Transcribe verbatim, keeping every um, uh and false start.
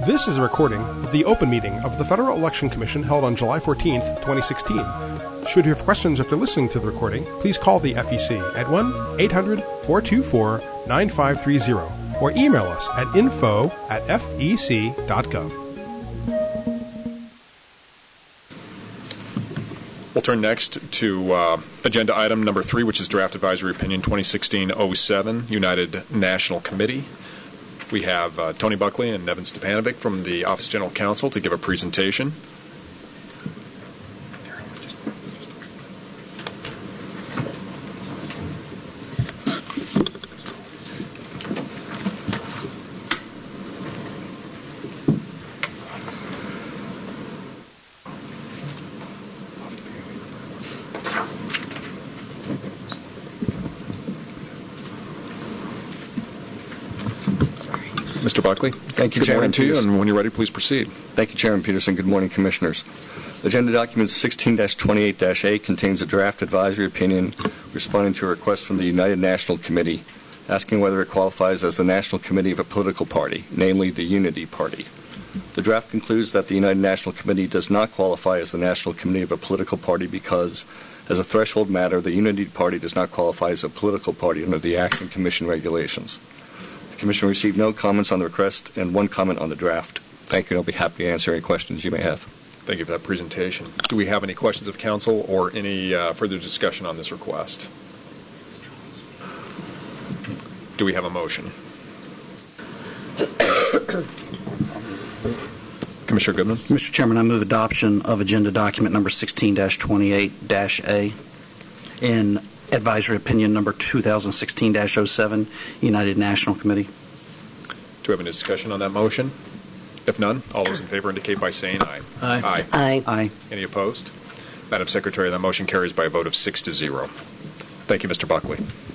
This is a recording of the open meeting of the Federal Election Commission held on July fourteenth, twenty sixteen. Should you have questions after listening to the recording, please call the F E C at one eight hundred, four two four, nine five three zero or email us at info at f e c dot gov. We'll turn next to uh, agenda item number three, which is Draft Advisory Opinion twenty sixteen oh seven, United National Committee. We have uh, Tony Buckley and Nevin Stepanovic from the Office of General Counsel to give a presentation. Mister Buckley. Thank you, Good Chairman morning to you, Peterson. and when you're ready, please proceed. Thank you, Chairman Peterson. Good morning, Commissioners. Agenda document sixteen dash twenty-eight dash A contains a draft advisory opinion responding to a request from the United National Committee asking whether it qualifies as the National Committee of a political party, namely the Unity Party. The draft concludes that the United National Committee does not qualify as the National Committee of a political party because, as a threshold matter, the Unity Party does not qualify as a political party under the Action Commission regulations. The Commission received no comments on the request and one comment on the draft. Thank you, and I'll be happy to answer any questions you may have. Thank you for that presentation. Do we have any questions of counsel or any uh, further discussion on this request? Do we have a motion? Commissioner Goodman. Mister Chairman, I move adoption of agenda document number sixteen dash twenty-eight dash A in advisory opinion number two thousand sixteen dash oh seven, United National Committee. Do we have any discussion on that motion? If none, all those in favor indicate by saying aye. Aye. Aye. Aye. Aye. Any opposed? Madam Secretary, that motion carries by a vote of six to zero. Thank you, Mister Buckley.